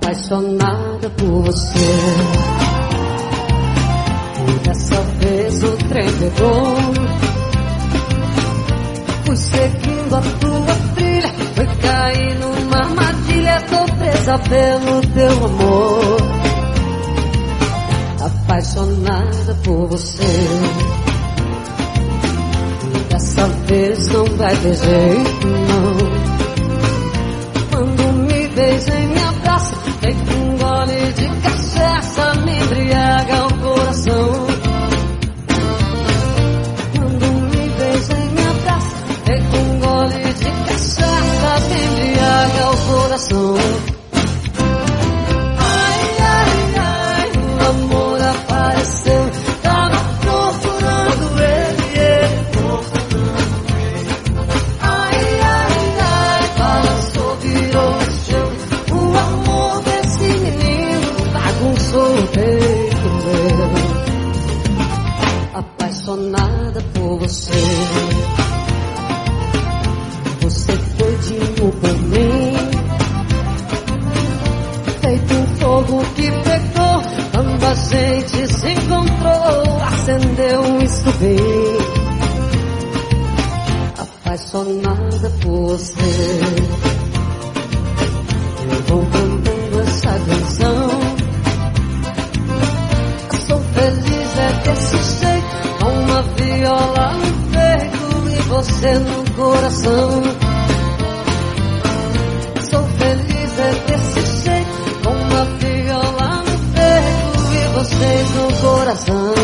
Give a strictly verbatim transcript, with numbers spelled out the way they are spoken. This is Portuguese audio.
apaixonada por você. E dessa vez o trem pegou. Fui seguindo a tua trilha, foi cair numa armadilha. Tô presa pelo teu amor, apaixonada por você. E dessa vez não vai ter jeito, não. Quando me beija e me abraça, feito um gole de cachaça, me embriaga o coração. Quando me beija e me abraça, feito um gole de cachaça, me embriaga o coração. Ai, ai, ai, o amor apareceu, tava procurando ele, ele procurando ele. Ai, ai, ai, balançou, virou o chão. O amor desse menino bagunçou o peito meu. Apaixonada por você. Você foi todinho por mim, feito um fogo que pegou. Quando a gente se encontrou, acendeu um estupim. Apaixonada por você, eu vou cantando essa canção. Sou feliz é desse jeito, com uma viola no peito e você no coração. Sou feliz é desse jeito, com uma viola no peito e vocês no coração.